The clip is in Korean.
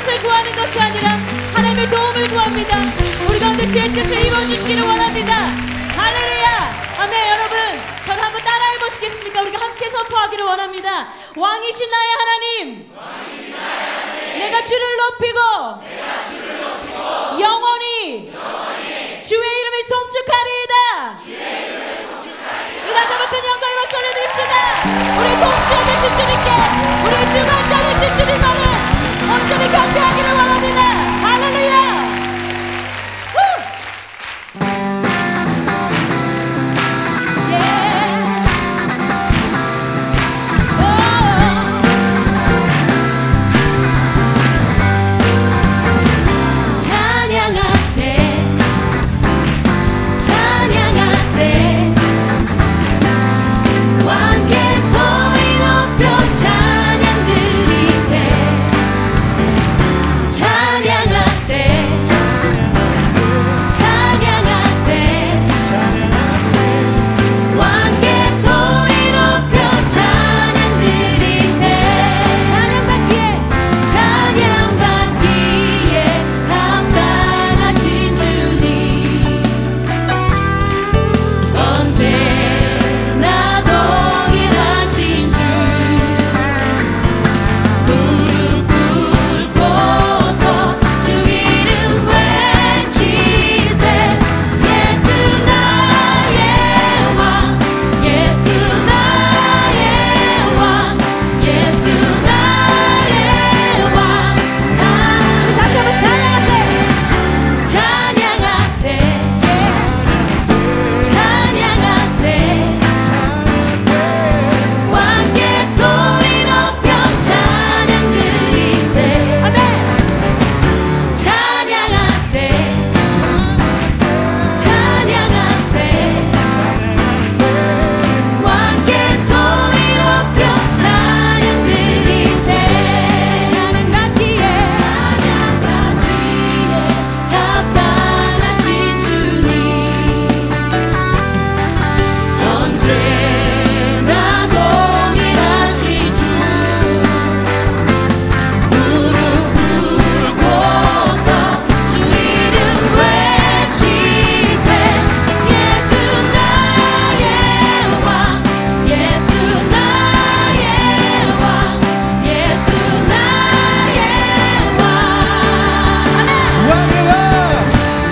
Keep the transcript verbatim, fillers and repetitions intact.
것을 구하는 것이 아니라 하나님의 도움을 구합니다. 우리 가운데 주의 뜻을 이루어주시기를 원합니다. 할렐루야. 아멘. 여러분 저를 한번 따라해 보시겠습니까? 우리가 함께 선포하기를 원합니다. 왕이신 나의 하나님, 왕이신 나의 하나님, 내가 주를 높이고, 내가 주를 높이고 영원히, 영원히 주의 이름을 송축하리이다. 주의 이름을 송축하리이다. 우리 다시 한번 큰 영광의 박수 올려드립시다. 우리 동